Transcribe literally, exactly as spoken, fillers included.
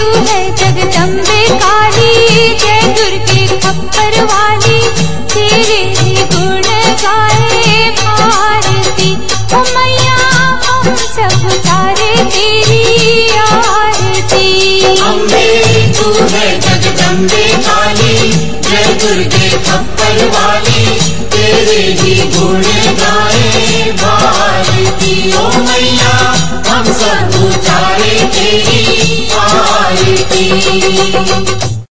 तू है जगदम्बे काली, जय दुर्गे खप्पर वाली, तेरे ही गुण गाए भारती। ओ मैया हम सब तारे तेरी आरती। अम्बे तू है जगदम्बे काली, जय दुर्गे खप्पर वाली, तेरे ही गुण गाए भारती। ओ मैया हम सब उतारे तेरी आरती।